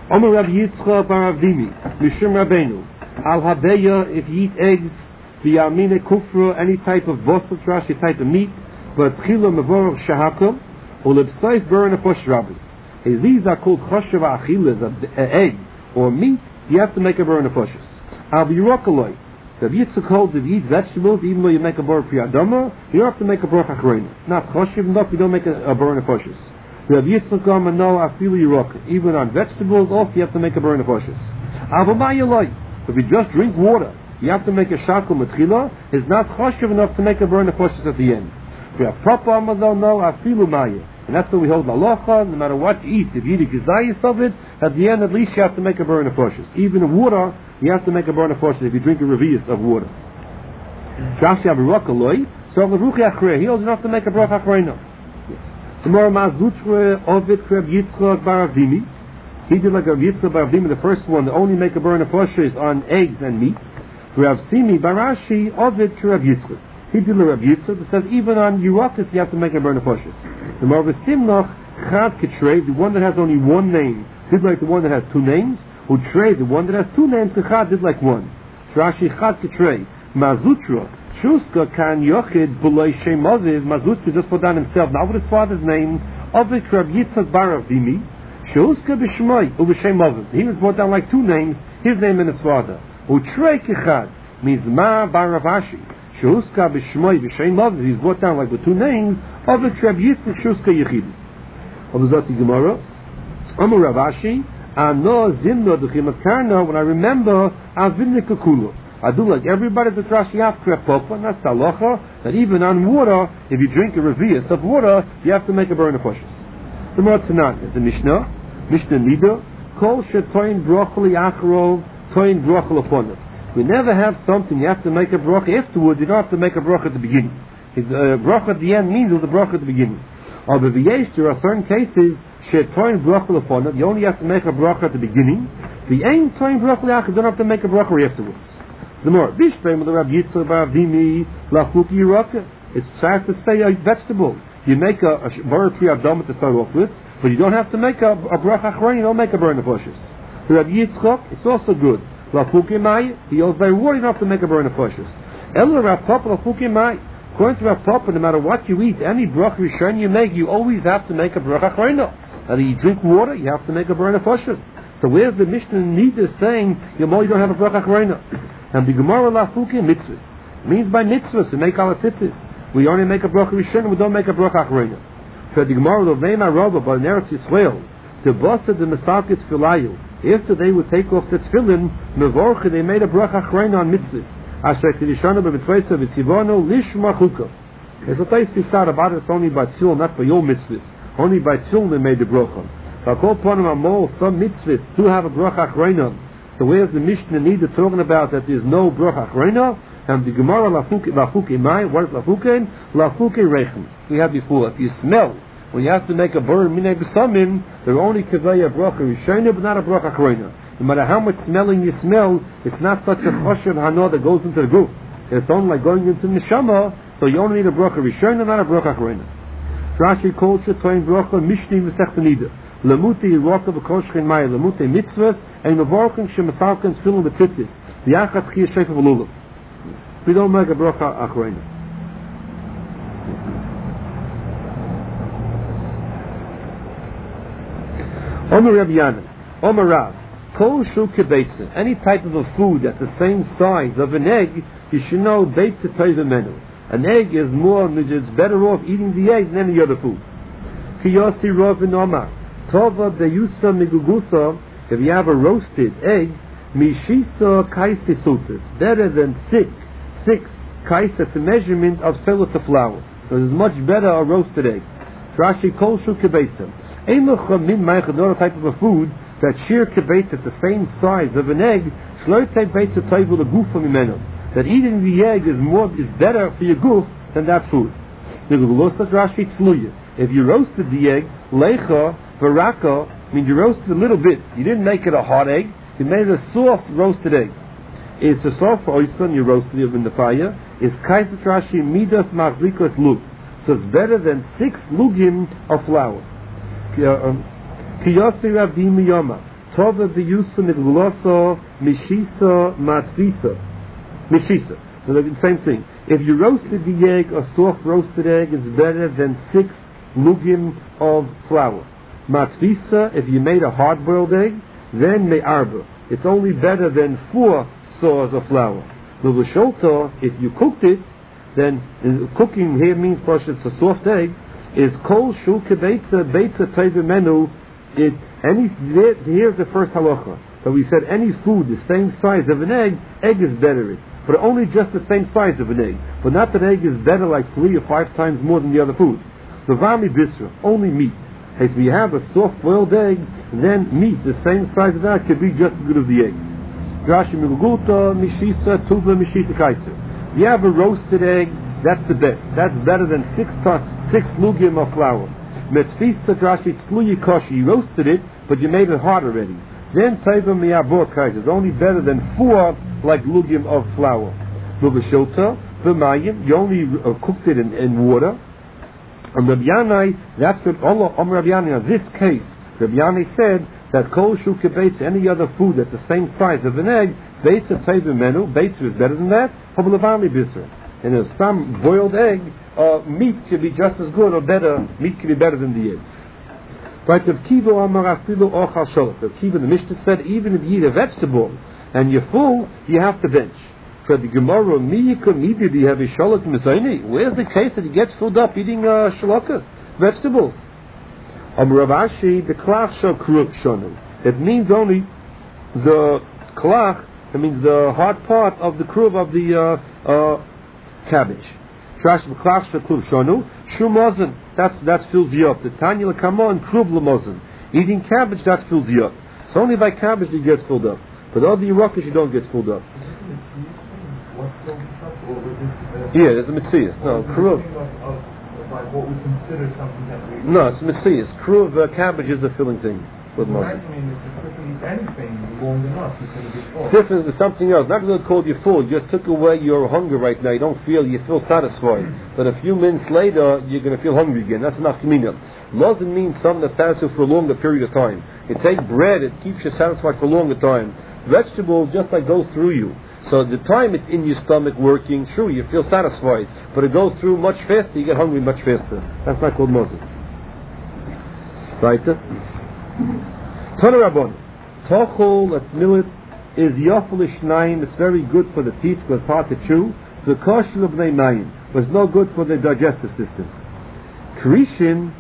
Omer Rabbi Yitzchak bar Avdimi, Mishum Rabbeinu, Al Habeya, if you eat eggs, V'yamine kufra, any type of bosel trash, any type of meat, but Chila Mevorach Shahakum, or Lebsaif Burn a Fosh Rabbis. These are called Choshev Achilas, an egg or meat, you have to make a burn a Foshes. Al B'Yirokaloi, Rabbi Yitzchak holds if you eat vegetables, even though you make a bar Priyadama, you don't have to make a bracha achrona. It's not Choshev enough, you don't make a burn a Foshes. Rabbi Yitzchak Gama no Afilu Yirok, even on vegetables, also you have to make a burn a Foshes. Al B'Mayaloi, if you just drink water, you have to make a shakel metchila, is not choshev enough to make a burn of foshes at the end. We have proper amadal no afilu maya, and that's what we hold halacha. No matter what you eat, if you eat a gizayis of it, at the end at least you have to make a burn of foshes. Even in water, you have to make a burn of foshes if you drink a revius of water. Rashi avirokaloi, so the ruchi achrei, he holds enough to make a bracha achrei. Tomorrow mazutre ovid kreb Yitzchak bar Avdimi. He did like a Yitzchak bar Avdimi, the first one, to only make a burn of foshes on eggs and meat. Rav Simi Barashi Ovid to Rav Yitzchak. He did a Rav Yitzchak that says even on Yerokas you have to make a burn of foshes. The Marva Simnoch Chad Ketrei, the one that has only one name, did like the one that has two names. Who Trey, the one that has two names, Chad did like one. Rashi Chad Ketrei Mazutra Shuska Kan Yochid Bulay Shem Aviv. Mazutra just put down himself, not with his father's name. Ovid Rav Yitzchak Bar Avdimi. Shuska B'Shmai Ub'Shem Aviv. He was brought down like two names, his name and his father. Utrei Kichad means Ma Bar Ravashi. Shuska B'Shmoi B'Shem Aviv. He's brought down like the two names of the Reb Yitzchak Shuska Yechid. Obazati Gemara. Amar Ravashi. Ano Zimno Duchimakarno. When I remember Avinne Kakulu, I do like everybody that Rashi have Krepopa, and that's Talocha, that even on water, if you drink a revius of water, you have to make a burn of foshes. The Gemara Tanan is the Mishnah Nida. Kol Shetoin Brocholi Acharov. We never have something you have to make a bracha afterwards. You don't have to make a bracha at the beginning. Bracha at the end means it was a bracha at the beginning. Or there are certain cases you only have to make a bracha at the beginning. The ain't toin bracha you don't have to make a bracha afterwards. The more bishbeim the Rabbi Yitzchak bar Avdimi lachuki yiraka. It's sad to say a vegetable. You make a bar priyadama to start off with, but you don't have to make a bracha achrona. You don't make a burn of foshes. Rabbi Yitzchak, it's also good. Lafuke mai, he holds very worried enough to make a burn of foshes. Ella Rav Papa lafuke mai. According to Rav Papa, no matter what you eat, any bracha rishon you make, you always have to make a bracha achrona. And you drink water, you have to make a burn of foshes. So where's the Mishnah Nida saying you don't have a bracha achrona? And the Gemara lafuke mitzvahs. It means by mitzvahs we make our tzitzis. We only make a bracha rishon, we don't make a bracha achrona. So the Gemara lovnei rabba by Eretz Yisrael. The boss of the Masakit Filayu, after they would take off the tefillin, mevorcha, they made a bracha achrona on mitzvahs. Asher kedishana b'mitzvahs v'tzivano lishma chuka. There's a place to start about it. It's only by tefillin, not by your mitzvahs. Only by tefillin they made the bracha. V'kol ponim amol, some mitzvahs do have a bracha achrona. So where's the Mishnah Nida talking about that there's no bracha achrona? And the Gemara lafuke mai. What is lafuke? Lafuke rechem. We had before. If you smell, when you have to make a burn minay b'samim, they're only kavaya a bracha rishona, but not a bracha achrona. No matter how much smelling you smell, it's not such a choshev hana that goes into the guf. It's only like going into neshama, so you only need a bracha rishona, not a bracha achrona. Rashi calls shetoin bracha mishni v'sech nida. Lamute yiraka v'koshchen maya, lamute mitzvahs, and mevorchim shemasalkan tefillin b'tzitzis. V'yachat chiyah shefa v'lulav. We don't make a bracha achrona. Omer Rabbi Yanan, Omer Rav, Kol Shu Kebeitza, any type of a food that's the same size of an egg, you should know Beitza Tova Menu. An egg is more, it's better off eating the egg than any other food. Kiyosi Rav and Omar, Tova Beyusa Migugusa, if you have a roasted egg, Mishisa Kaisi Sutas, better than six Kais, that's a measurement of cellulose of flour. So it's much better a roasted egg. Rashi Kol Shu Kebeitza. Another type of a food that sheer kebeitz at the same size of an egg, that eating the egg is better for your goof than that food. If you roasted the egg, lecha, baraka, means you roasted a little bit. You didn't make it a hard egg, you made it a soft roasted egg. It's a soft oisan, you roasted it in the fire. It's kaisat Rashi midas machzikos lug. So it's better than 6 lugim of flour. Kiyosi Rav Dimi Yoma, Tova b'yusa migluloso mishisa matvisa. Mishisa. So the same thing. If you roasted the egg, a soft roasted egg is better than 6 lugim of flour. Matvisa, if you made a hard-boiled egg, then me'arba. It's only better than 4 saws of flour. L'v'sholta, if you cooked it, then cooking here means first it's a soft egg, is kol shu kebeitza, beitza teva menu, here's the first halacha. So we said any food the same size of an egg is better. But only just the same size of an egg. But not that egg is better like 3 or 5 times more than the other food. The vami bisra, only meat. If we have a soft boiled egg, then meat the same size of that could be just as good as the egg. Rashi Milguta, Mishisa, Tuba, Mishisa Kaiser. You have a roasted egg, that's the best. That's better than 6 lugim of flour. Metzvisa Rashi Tzluyi Koshi, you roasted it, but you made it hard already. Then Taiva Miyabor Kaiser is only better than 4 like lugim of flour. Lubashota, V'mayim, you only cooked it in water. And Rabbi Yanai, that's what Rabbi Yanai, in this case, Rabbi Yanai said that kol shu kebeitz, any other food that's the same size of an egg, beitza teiva menu, beitza is better than that, habulavami bisr. And in some boiled egg, meat could be just as good or better, meat could be better than the egg. Right, Rav Kiva Amar Afilu Ochal Sholach. Rav Kiva, the Mishnah said, even if you eat a vegetable and you're full, you have to bench. For the Gemara, do you have a sholach mizayni? Where's the case that he gets filled up eating shalakas, vegetables? Rav Ashi, the klach shal kruv shonu. It means only the klach, it means the hard part of the kruv of the cabbage. Trash klach shal kruv shonu. Shumozen, that fills you up. The Tanya l'kamon kruv l'mozen. Eating cabbage, that fills you up. It's only by cabbage that you get filled up. But all the Yerokish, you don't get filled up. Yeah, there's a Metzias. No, kruv. Like what we consider something that we... No, it's Metzias. Kruv, cabbage is the filling thing with Moses. I mean, if the person eats anything long enough, he's going to be full. It's different with something else. Not really called you full. You just took away your hunger right now. You feel satisfied. But a few minutes later, you're going to feel hungry again. That's enough kamina. Mozen means something that satisfies for a longer period of time. You take bread, it keeps you satisfied for a longer time. Vegetables just like goes through you. So the time it's in your stomach working, sure, you feel satisfied. But it goes through much faster, you get hungry much faster. That's not called Moses. Right? Tana Rabbon. Tochol, that's millet, is yofel ishnaim. It's very good for the teeth because it's hard to chew. The kosher of bnei mayim was no good for the digestive system. Krishin,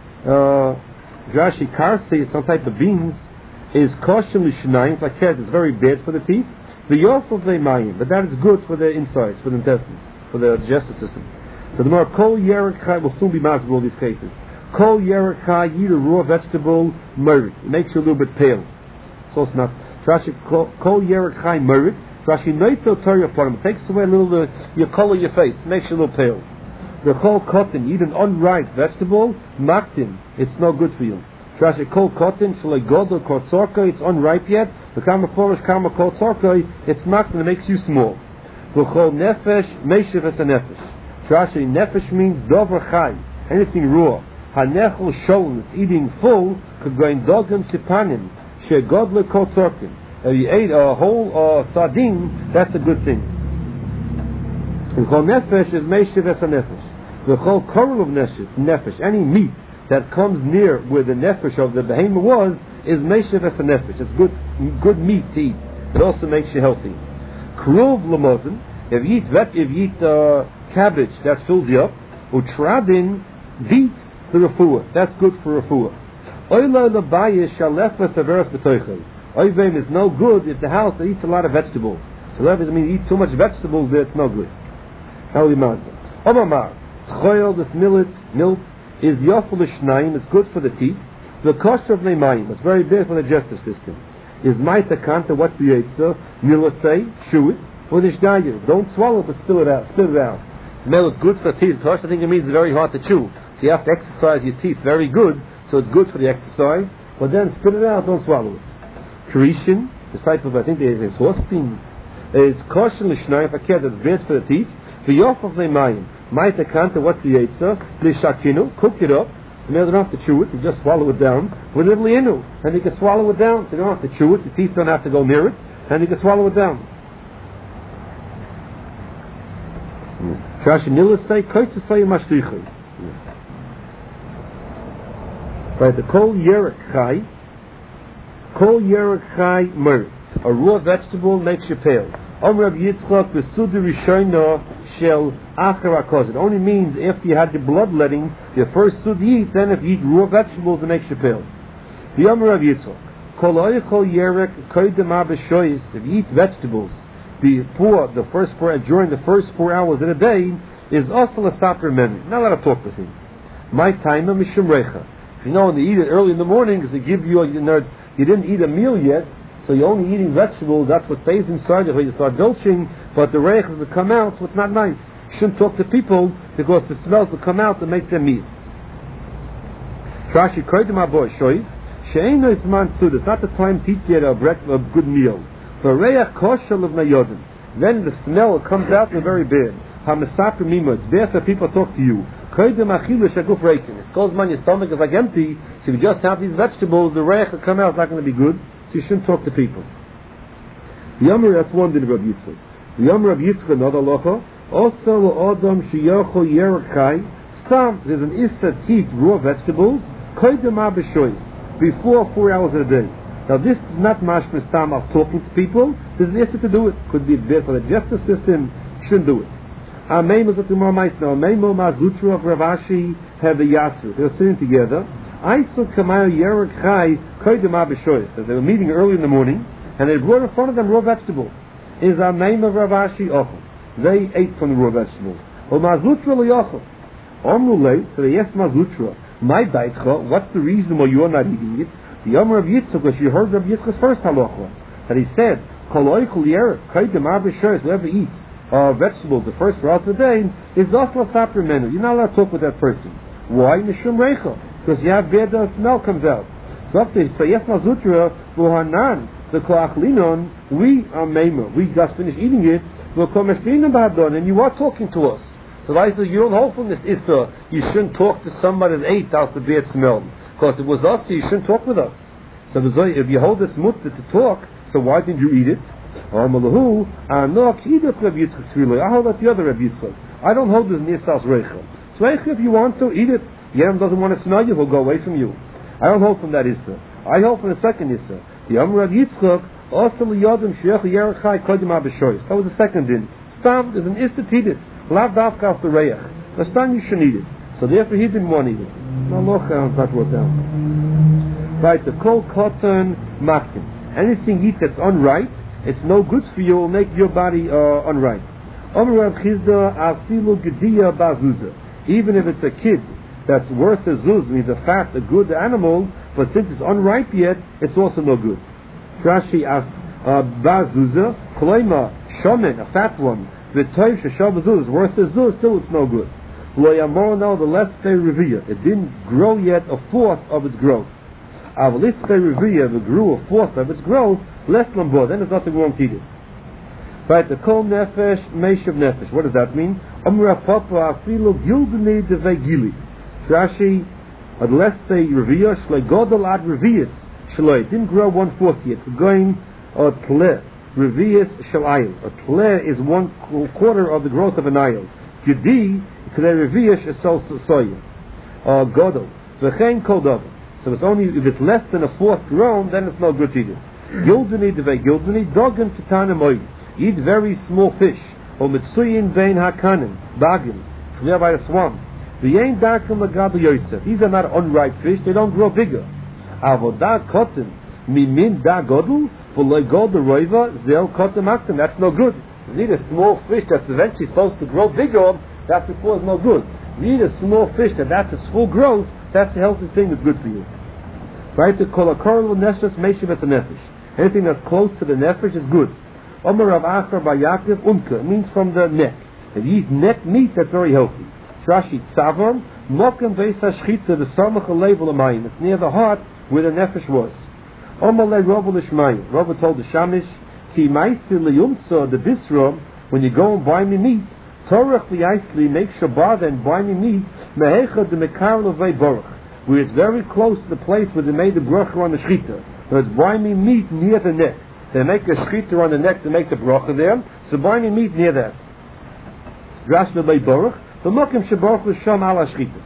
Rashi Karsi, some type of beans, is kosher l'shnaim. Like I said, it's very bad for the teeth. The yofel bnei mayim, but that is good for the insides, for the intestines, for the digestive system. So the more kol yerek chai will soon be masbel all these cases. Kol yerek chai, eat a raw vegetable, merit. It makes you a little bit pale. So it's not. Rashi kol yerek chai merit. Rashi noito torah upon him. It takes away a little your color of your face. It makes you a little pale. The kol cotton, eat an unripe vegetable, maktin. It's no good for you. Rashi kol cotton, shalei godel kol tzorka. It's unripe yet. The kama forish kama kol tzorka. It's maktin. It makes you small. The kol nefesh meishev es a nefesh. Rashi nefesh means dover chai. Anything raw. Hanechel sholin. It's eating full. K'goin dogim tipanim. Shegodle kol tzorkin. If you ate a whole sardine, that's a good thing. The kol nefesh is meishev es a nefesh. The kol korel of nefesh. Any meat that comes near where the nefesh of the behemoth was is meishev es a nefesh. It's good meat to eat. It also makes you healthy. Kruv lemozen. If you eat cabbage, that fills you up. Utradin beets the refuah. That's good for refuah. Oila lebayis shalefas averas b'toichel. Oivim is no good if the house eats a lot of vegetables. So that means eat too much vegetables there, it's no good. Omamar, tchoil, this milk is yofel l'shnaim, it's good for the teeth. The kosher of neimayim, it's very bad for the digestive system. Is maita kanta, what the yitzah, milasei, chew it, for the shdayir. Don't swallow it, but spit it out. Smell is good for the teeth. Kosher, I think it means it's very hard to chew. So you have to exercise your teeth very good, so it's good for the exercise, but then spit it out, don't swallow it. Karishin, the type of, I think there's horse beans, is kosher l'shnayim, fakir, that's bad for the teeth. The yof of neimayim, maita kanta, what's the yitzah? L'shakinu, cook it up, Smell, they don't have to chew it, you just swallow it down. And you can swallow it down. So you don't have to chew it, the teeth don't have to go near it, and you can swallow it down. Right, the kol yerek chai mer. A raw vegetable makes you pale. Omer Rav Yitzchak v'suda rishona shel achar hakozit. It only means after you had the bloodletting, your first sud you eat, then if you eat raw vegetables, it makes you pale. The Omer Rav Yitzchak, kol oichol yerek koydem abeshoyis. If you eat vegetables before the first during the first 4 hours of the day, is also a saper menu. Not allowed to talk with him. My time mishum recha. If you know when they eat it early in the morning, because they give you you didn't eat a meal yet, so you're only eating vegetables. That's what stays inside you when you start belching. But the reichs will come out, so it's not nice. You shouldn't talk to people because the smells will come out and make them miss. Rashi koydem aboy shoyis she'eino isman suda. It's not the time to eat yet a good meal. For reich koshel of nayodim, then the smell comes out and very bad. Hamasaper mimo. It's there for people to talk to you. Koydem achilu shaguf reikin. It goes man, your stomach is like empty. So if you just have these vegetables, the reich will come out. It's not going to be good. So you shouldn't talk to people. The Yomer, that's one din of Rav Yitzchak. The Yomer of Yitzchak, another locha. Also, Adam sheyocho yerek chai. Some there's an issa to eat raw vegetables. Koydem abeshoyis, before 4 hours a day. Now this is not mashma stam of talking to people. There's an issa to do it. Could be bad for the justice system. Shouldn't do it. Ameim is a tomorrow night now. Ameim mazutra of Rav Ashi have the yasru. They're sitting together. I saw Kamayo Yerek Chai Koydem Abishoyis. So they were meeting early in the morning, and they brought in front of them raw vegetables. Is our name of Rav Ashi Ochel. They ate from the raw vegetables. O Mazutra L'Yochel. Omrulei, so they asked Mazutra, my Daitcha, what's the reason why you're not eating it? The Yomer of Yitzchak, because you heard Rav Yitzchak's first halacha, that he said, Kol Oichel Yerek Koydem Abishoyis, whoever eats vegetables the first 4 hours of the day, is also a saper menu. You're not allowed to talk with that person. Why? Mishum Reichel. Because you have bad smell comes out. So after Sayef Mazutra, Vuhanan, the Koachlinon, we are Meimer. We just finished eating it, and you are talking to us. So I say, you don't hold from this Issa. You shouldn't talk to somebody that ate out the bad smell. Because it was us, so you shouldn't talk with us. So if you hold this mutta to talk, so why didn't you eat it? I hold that the other Rav Yitzchak. I don't hold this Nisas Reichel. So if you want to, eat it. Yam doesn't want to smell you, he'll go away from you. I don't hold from that Issa. I hold from the second Issa. The Amr of Yitzchak, also Liyodim Sheech Yerech Chai Koydem Abishoyis. That was the second din. Stam is an Issa to eat it. Lav Davka of the Reich. The Stam you shouldn't eat it. So therefore he didn't want to eat it. Now look, I'm not wrote down. Right, the Kol Kotan Makin. Anything you eat that's unripe, it's no good for you, will make your body unripe. Amr Rav Chizda Afilu Gediya Bazuza. Even if it's a kid that's worth a zuz, means a fat, a good animal, but since it's unripe yet, it's also no good. Rashi bazuza, kloima, shomen, a fat one, v'toiv sheshav zuz, worth a zuz, still it's no good. Lo yamor, the less they revere. It didn't grow yet a fourth of its growth. Avalis they revere, if it grew a fourth of its growth, less lambor, then there's nothing wrong to eat it. Right, the kol nefesh, meishav nefesh. What does that mean? Amra papa afilu gildeni devegili. Rashi, unless they revere, shlei godel ad revius, shlei, didn't grow 1/4 yet. Going or tle, revius shalayil. A tle is 1/4 of the growth of an ayil. Gedi, kle revius is so soya. Godel, v'chein kodov. So it's only if it's less than a fourth grown, then it's no good to eat it. Gildeni devei gildeni dogen titanem oil. Eat very small fish. Or mitsuyin bein hakanim bagim. It's near by the swamps. These are not unripe fish, they don't grow bigger. Avodah cotton, mimin da godel, v'loy godel roiva, zel cotton maktim. That's no good. You need a small fish that's eventually supposed to grow bigger, that before is no good. You need a small fish that's its full growth, that's a healthy thing, that's good for you. Right? The kolakorel nefesh meishiv et nefesh. Anything that's close to the nefesh is good. Omer Rav Acher by Yaakov unka. It means from the neck. If you eat neck meat, that's very healthy. Rashi tzavam mokem beis hashchita the samach level amayim. It's near the heart where the nefesh was. Omer Rava l'shmayim. Rava told the shamish ki ma'isi liyumtza the bisra when you go and buy me meat. Torach li'aisli make shabbat and buy me meat mehecha the mekar levei baruch. where it's very close to the place where they made the bracha on the shechita. So it's buying meat near the neck. They make a shechita on the neck to make the bracha there, so buying meat near that. Rashi Lei Baruch, the Mokim Shebaruch L'Sham Ala Shechita.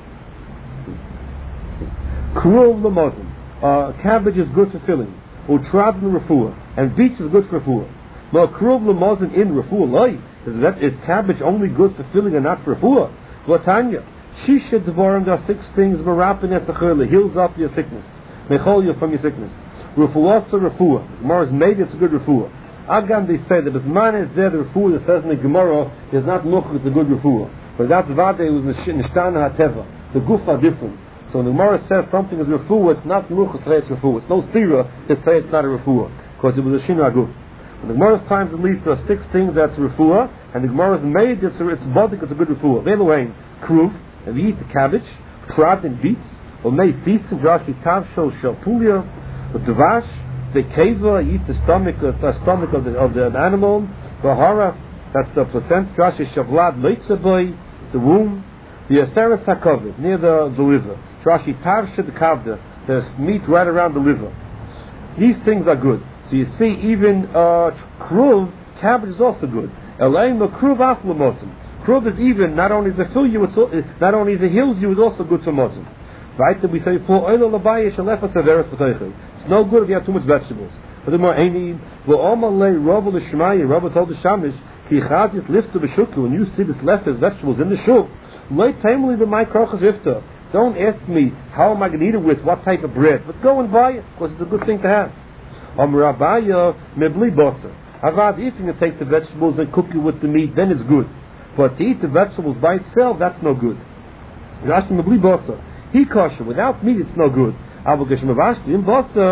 Kruv L'Mozim, cabbage is good for filling. Utrav L'Refuah, and beets is good for refuah. No, Kruv L'Mozim in refuah loy. Is cabbage only good for filling and not for refuah? Latanya, Shisha Devarim, there are 6 things, Marapin Etachur, heals up your sickness. Mechol you from your sickness. Refuah so refuah. Gemara is made it's a good refuah. Agam they say that Bisman is there, the refuah that says in the Gemara is not much, it's a good refuah. But that's Vade, it was Nishtana HaTeva. The guf are different. So when the Gemara says something is refuah, it's not much, it's refuah. It's no stira to say it's not a refuah. Because it was a Shinu Aguf. In the Gemara's times at least there are 6 things that's refuah, and the Gemara is made it's bodik, it's a good refuah. Ve'eluhain, kruv, and we eat the cabbage, trad and beets, or may feast and drashi tavshol shalpulia, or dvash, the keva, eat the stomach of the animal, v'hara, that's the placenta, drashi shavlad leitzaboy, the womb, the aseres hakovid, near the liver, drashi tavsha the kavda, there's meat right around the liver. These things are good. So you see, even kruv, cabbage is also good. Elaim kruv afla mosim. Kruv is even, not only does it fill you, not only does it heals you, it's also good for mosim. Right? That we say, for oil labayish alefa severis b'teichel. It's no good if you have too much vegetables. But the more any, v'omalei rav l'shmaya, Rav told the shamish, ki chadis lifta b'shukku, when you see this left as vegetables in the shuk, lei tamely b'may krochas rifta. Don't ask me, how am I going to eat it with, what type of bread? But go and buy it, because it's a good thing to have. Rabaya mebli boser. Avad, if you can take the vegetables and cook it with the meat, then it's good. But to eat the vegetables by itself, that's no good. Rashi mebli boser. He kosher, without meat, it's no good. The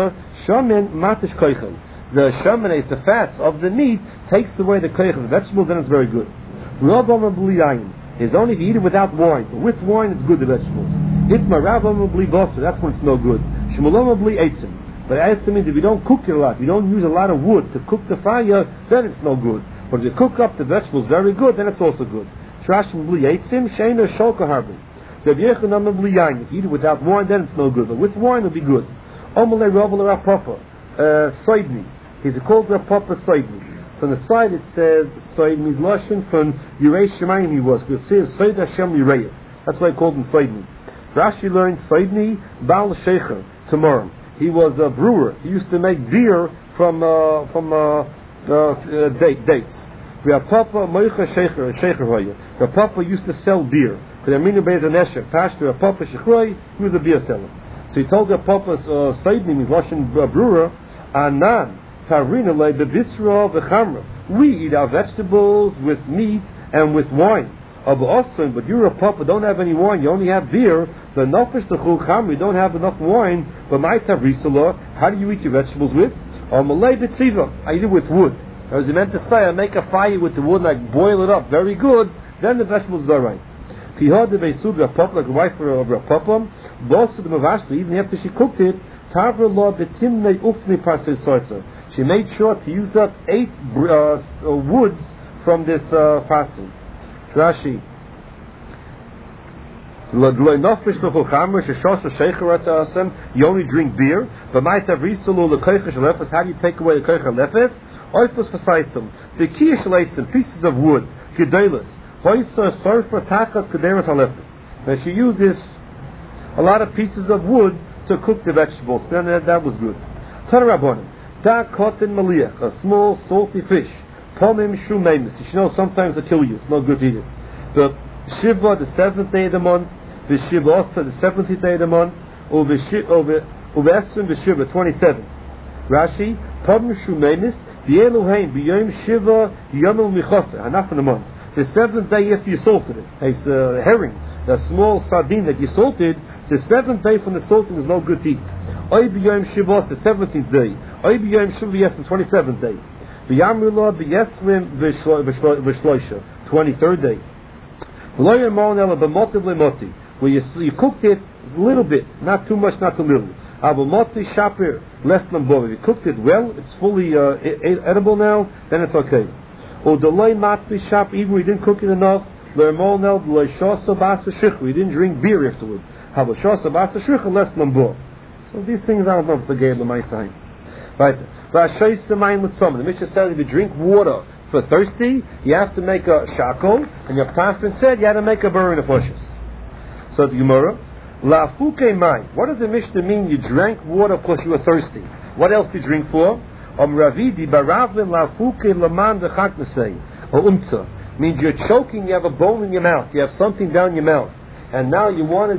shaman is the fats of the meat, takes away the koich of the vegetables, then it's very good. It's only if you eat it without wine. But with wine, it's good, the vegetables. That's when it's no good. But it means if you don't cook it a lot, you don't use a lot of wood to cook the fire, then it's no good. But if you cook up the vegetables very good, then it's also good. If you eat it without wine, then it's no good. But with wine, it'll be good. Soidni. He's called Rav Papa Soidni. So on the side it says Soidni is Lashon from Yirei Shemayim he was. It says Soid Hashem Yirei. That's why I called him Soidni. Rashi learned Soidni Baal Shecher tomorrow. He was a brewer. He used to make beer from dates. Rav Papa Moicha Shecher Hoya. Rav Papa used to sell beer. He was a beer seller. So he told Rav Papa Soidni means Lashon brewer. Anan tarina le bebisra v'chamra. We eat our vegetables with meat and with wine. But you're a papa, don't have any wine, you only have beer. The nafesh t'chul chamra, you don't have enough wine. But my tavrisala, how do you eat your vegetables with? Malay b'tziva, I eat it with wood. As he meant to say, I make a fire with the wood and I boil it up very good, then the vegetables are right. Pihad de veisud Rav Papa, like a wife of Rav Papa, boss of the mavashli, even after she cooked it, she made sure to use up 8 woods from this parcel. Rashi. You only drink beer, but how do you take away the koich lefes? The kiyah pieces of wood, now she uses a lot of pieces of wood to cook the vegetables. Then that was good. Tanarabonim. Da cotton maliach, a small salty fish. Pomim shumemis. You should know sometimes it'll kill you. It's not good to eat it. The Shiva, the 7th day of the month. The Shiva also, the 17th day of the month. Over Esrim, the Shiva, 27th. Rashi, Pomim shumemis. V'yeluhain, v'yoyim Shiva, yomel michosa. Enough in the month. The 7th day after you salted it. It's a herring, a small sardine that you salted. The 7th day from the salting is no good to eat. Oy b'yom Shivos, the 17th day. Oy b'yom Shivos, the 27th day. B'yamrula b'yesrim v'shloisha, 23rd day. V'loyem mon ela b'motiv le'moti, where you cooked it a little bit, not too much, not too little. Ab'moti shapir, less than bov. If you cooked it well, it's fully edible now, then it's okay. Or the loy matvi shap, even we didn't cook it enough. Le'mon el v'loy shosa bas v'shichu, we didn't drink beer afterwards. Habashos abasa shricha less lambur. So these things I don't know if it's a gay l'maisai. Right. The Mishnah says if you drink water for thirsty, you have to make a shackle, and your pastor said you had to make a burn of pushes. So the Gemara, lafuke mai. What does the Mishnah mean? You drank water because you were thirsty. What else do you drink for? Ravidi baravlin lafuke laman dechaknasei or umtza means you're choking. You have a bone in your mouth. You have something down your mouth, and now you want to